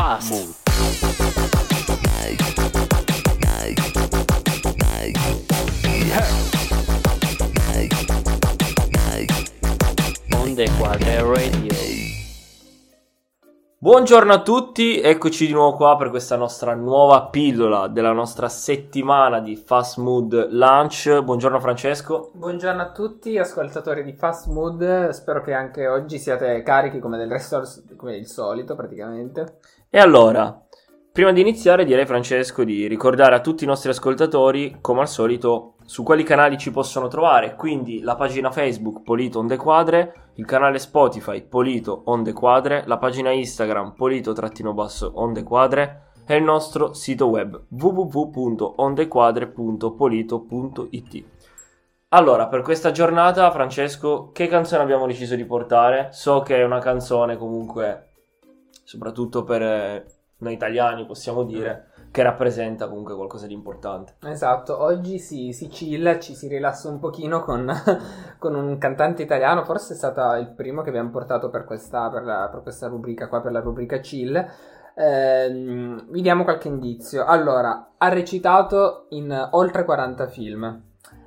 Fast Mood. Onde Quadre Radio. Buongiorno a tutti, eccoci di nuovo qua per questa nostra nuova pillola della nostra settimana di Fast Mood Lunch. Buongiorno Francesco. Buongiorno a tutti ascoltatori di Fast Mood, spero che anche oggi siate carichi come del resto, come il solito praticamente. E allora, prima di iniziare direi Francesco di ricordare a tutti i nostri ascoltatori, come al solito, su quali canali ci possono trovare, quindi la pagina Facebook Polito Onde Quadre, il canale Spotify Polito Onde Quadre, la pagina Instagram Polito-Onde Quadre e il nostro sito web www.ondequadre.polito.it. Allora, per questa giornata, Francesco, che canzone abbiamo deciso di portare? So che è una canzone comunque, soprattutto per noi italiani possiamo dire, che rappresenta comunque qualcosa di importante. Esatto, oggi si chilla, ci si rilassa un pochino con un cantante italiano, forse è stato il primo che abbiamo portato per questa rubrica qua, per la rubrica chill. Vi diamo qualche indizio. Allora, ha recitato in oltre 40 film,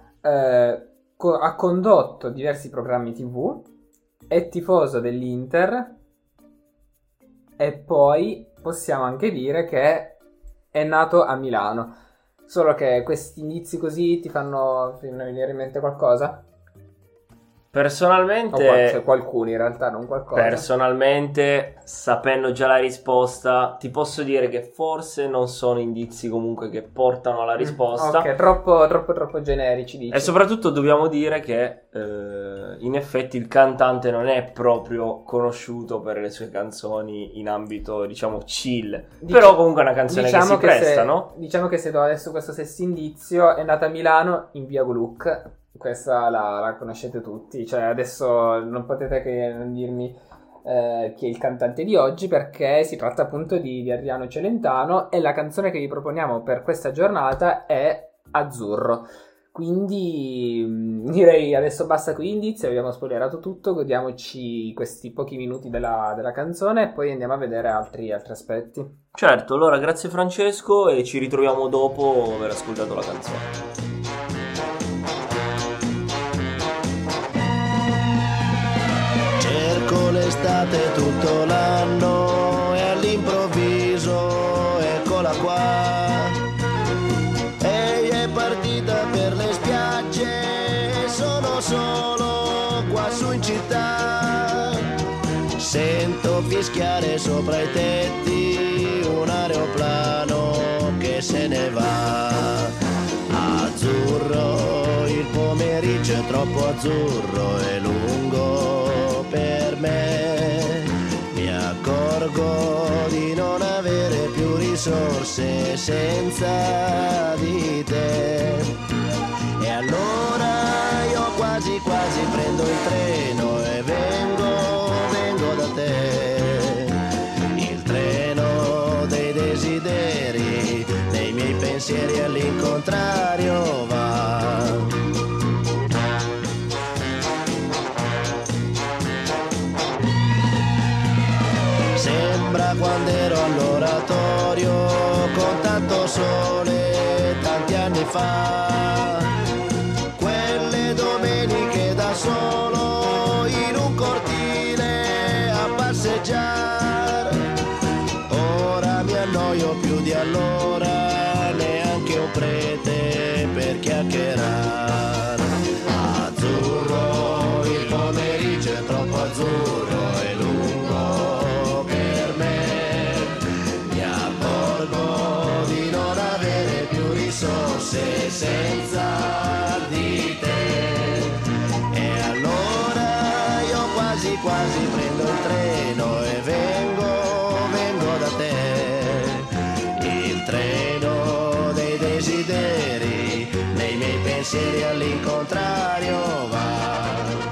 ha condotto diversi programmi TV, è tifoso dell'Inter e poi possiamo anche dire che è nato a Milano. Solo che questi indizi così ti fanno venire in mente qualcosa? Personalmente, cioè qualcuno in realtà, non qualcosa. Personalmente, sapendo già la risposta, ti posso dire che forse non sono indizi comunque che portano alla risposta. Ok, troppo generici dici. E soprattutto dobbiamo dire che in effetti il cantante non è proprio conosciuto per le sue canzoni in ambito, diciamo, chill. Però comunque è una canzone che si presta, no? Diciamo che se do adesso questo stesso indizio, è nata a Milano in via Gluck. Questa la conoscete tutti, cioè adesso non potete che non dirmi chi è il cantante di oggi, perché si tratta appunto di Adriano Celentano e la canzone che vi proponiamo per questa giornata è Azzurro. Quindi direi adesso basta con gli indizi, abbiamo spoilerato tutto, godiamoci questi pochi minuti della canzone e poi andiamo a vedere altri aspetti. Certo, allora grazie Francesco e ci ritroviamo dopo aver ascoltato la canzone. L'estate tutto l'anno e all'improvviso eccola qua. Ehi, è partita per le spiagge, sono solo qua su in città. Sento fischiare sopra i tetti un aeroplano che se ne va. Azzurro, il pomeriggio è troppo azzurro e lungo per me. Mi accorgo di non avere più risorse senza di te. E allora io quasi prendo il treno e vengo da te. Il treno dei desideri, nei miei pensieri all'incontrario va. Sembra quando ero all'oratorio con tanto sole tanti anni fa. Quelle domeniche da solo in un cortile a passeggiare. Ora mi annoio più di allora, neanche un prete per chiacchierare. Azzurro, il pomeriggio è troppo azzurro e lungo per me. Mi accorgo di non avere più risorse senza di te. E allora io quasi prendo il treno e vengo da te. Il treno dei desideri, nei miei pensieri all'incontrario va.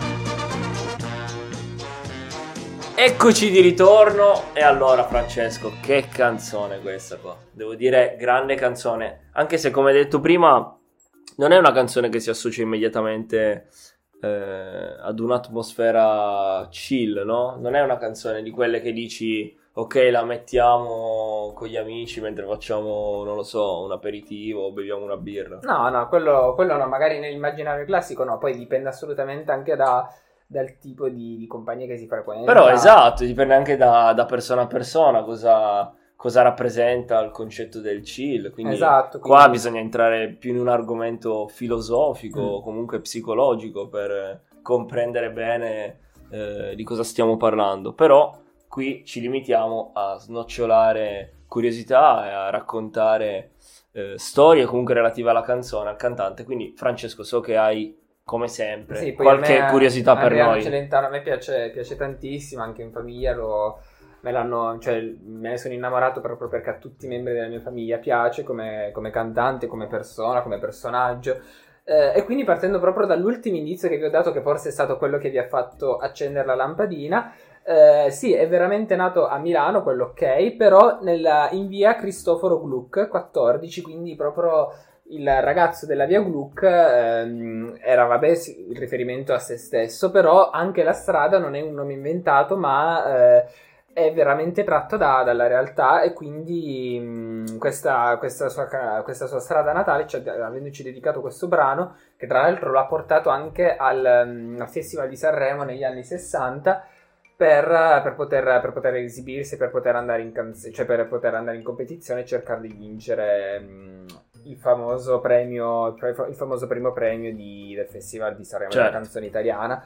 Eccoci di ritorno. E allora Francesco, che canzone questa qua, devo dire grande canzone, anche se come detto prima non è una canzone che si associa immediatamente ad un'atmosfera chill, no? Non è una canzone di quelle che dici ok, la mettiamo con gli amici mentre facciamo, non lo so, un aperitivo o beviamo una birra. No, quello no, magari nell'immaginario classico no, poi dipende assolutamente anche dal tipo di compagnia che si frequenta. Però esatto, dipende anche da persona a persona cosa rappresenta il concetto del chill. Quindi esatto, qua bisogna entrare più in un argomento filosofico o comunque psicologico per comprendere bene di cosa stiamo parlando. Però qui ci limitiamo a snocciolare curiosità e a raccontare storie comunque relative alla canzone, al cantante. Quindi Francesco, so che hai come sempre sì, poi qualche curiosità per noi. Celentano a me piace tantissimo, anche in famiglia me ne sono innamorato proprio perché a tutti i membri della mia famiglia piace come cantante, come persona, come personaggio. E quindi partendo proprio dall'ultimo indizio che vi ho dato, che forse è stato quello che vi ha fatto accendere la lampadina, sì, è veramente nato a Milano, quello ok, però in via Cristoforo Gluck 14, quindi proprio il ragazzo della via Gluck era, vabbè, il riferimento a se stesso, però anche la strada non è un nome inventato, ma è veramente tratto dalla realtà, e quindi questa sua strada natale, cioè, avendoci dedicato questo brano, che tra l'altro l'ha portato anche al Festival di Sanremo negli anni 60, per poter esibirsi, per poter andare in competizione e cercare di vincere il famoso primo premio del Festival di Sanremo della canzone italiana.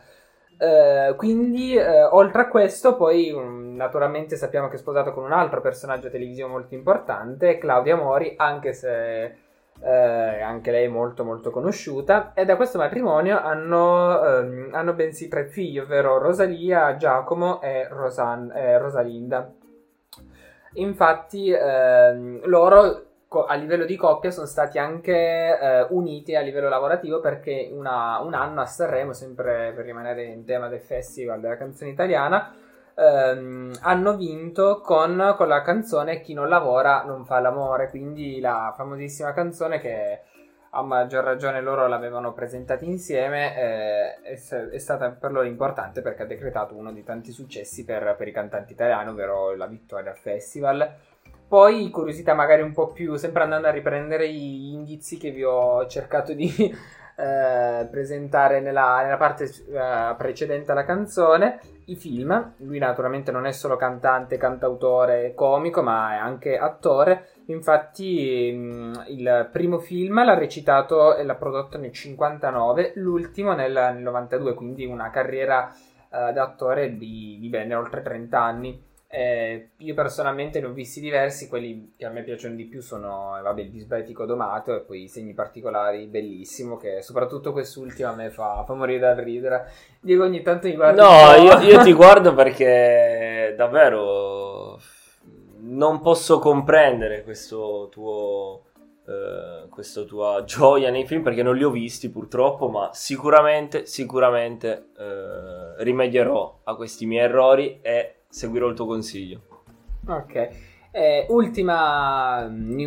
Quindi oltre a questo poi naturalmente sappiamo che è sposato con un altro personaggio televisivo molto importante, Claudia Mori, anche se anche lei è molto molto conosciuta, e da questo matrimonio hanno bensì 3 figli, ovvero Rosalia, Giacomo e Rosalinda. Infatti loro a livello di coppia sono stati anche uniti a livello lavorativo, perché un anno a Sanremo, sempre per rimanere in tema del Festival della canzone italiana, hanno vinto con la canzone Chi non lavora non fa l'amore, quindi la famosissima canzone che a maggior ragione loro l'avevano presentata insieme, è stata per loro importante perché ha decretato uno dei tanti successi per i cantanti italiani, ovvero la vittoria al festival. Poi, curiosità magari un po' più, sempre andando a riprendere gli indizi che vi ho cercato di presentare nella parte precedente alla canzone, i film. Lui naturalmente non è solo cantante, cantautore, comico, ma è anche attore. Infatti il primo film l'ha recitato e l'ha prodotto nel 59, l'ultimo nel 92, quindi una carriera da attore di ben oltre 30 anni. Io personalmente ne ho visti diversi, quelli che a me piacciono di più sono il Bisbetico domato e poi i Segni particolari, bellissimo, che soprattutto quest'ultimo a me fa morire dal ridere. Diego ogni tanto mi guarda. No, io ti guardo perché davvero non posso comprendere questa tua gioia nei film, perché non li ho visti purtroppo, ma sicuramente rimedierò a questi miei errori e seguirò il tuo consiglio. Ok, ultima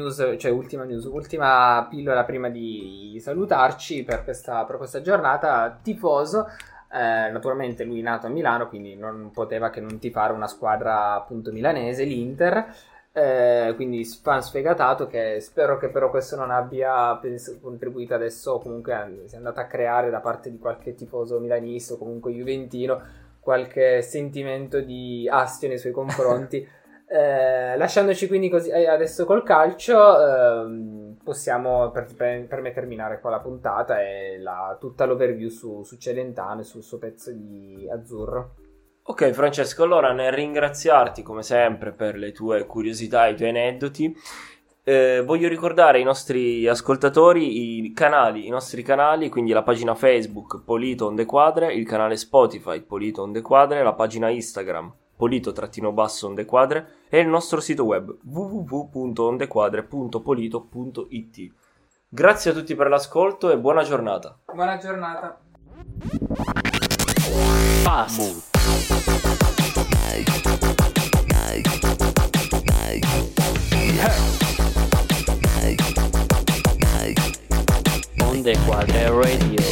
pillola prima di salutarci per questa giornata. Tifoso, naturalmente lui è nato a Milano, quindi non poteva che non tifare una squadra appunto milanese, l'Inter, quindi fan sfegatato, che spero che però questo non abbia contribuito adesso, o comunque sia andato a creare da parte di qualche tifoso milanista o comunque juventino qualche sentimento di astio nei suoi confronti. Lasciandoci quindi così adesso col calcio, possiamo per me terminare qua la puntata e tutta l'overview su Celentano e sul suo pezzo di azzurro. Ok Francesco, allora nel ringraziarti come sempre per le tue curiosità e i tuoi aneddoti, voglio ricordare ai nostri ascoltatori i nostri canali, quindi la pagina Facebook Polito on the Quadre, il canale Spotify Polito on the Quadre, la pagina Instagram Polito_on the Quadre e il nostro sito web www.ondequadre.polito.it. Grazie a tutti per l'ascolto e buona giornata. Buona giornata. Pass. On the Quadre Radio.